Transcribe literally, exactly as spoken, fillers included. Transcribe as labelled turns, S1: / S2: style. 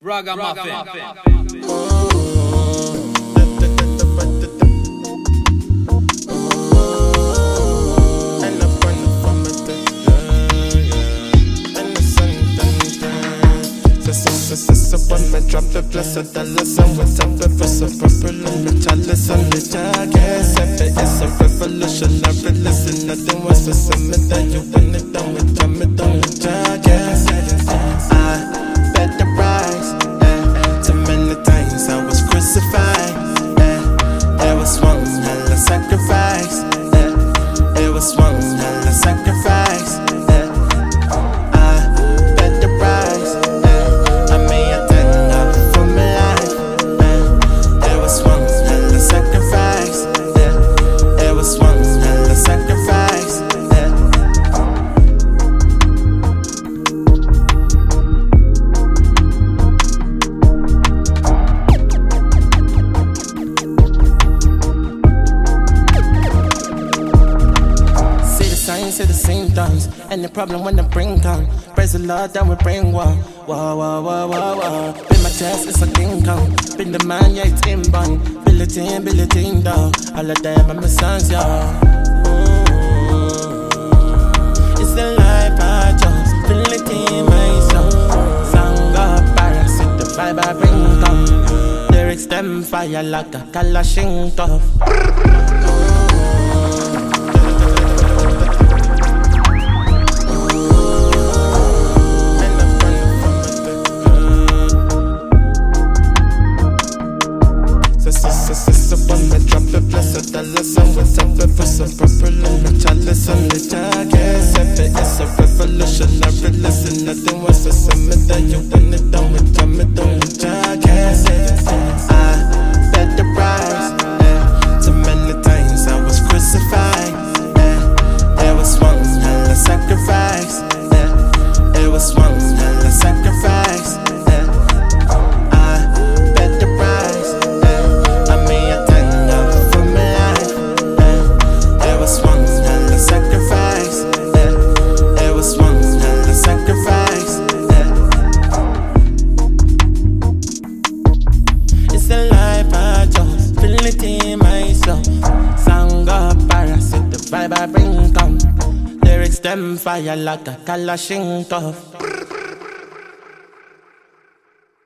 S1: Ragamuffin.
S2: When me drop the blessed dollars and with up the verse of purple and the chalice and the jacket. It's a revolutionary listen, nothing was for some that you when it done with drum it on the jacket. I paid the price, eh. Too many times I was crucified, eh. It was one hell of sacrifice, eh. It was one hell of sacrifice. Say the same dance, any problem when the bring come. Praise the Lord, then we bring war. War, war, war, war, war. Been my chest, it's a King Kong. Been the man, yeah, it's in bang. Bill it in, bill it in, dog. All of them are my sons, y'all. It's the life I chose. Bill it in, my soul. Song of parasite, the vibe I bring come. Lyrics them fire like a Kalashnikov. When me drop the blessed dollars and with up the verse of purple and the chalice and the jacket. It's a revolutionary listen, nothing was for some that you when it done with drum it on the jacket. I paid the price, eh. Too many times I was crucified, eh. It was one hell of sacrifice, eh. It was one hell of sacrifice. Vibe I bring come. Lyrics them fire like a Kalashnikov.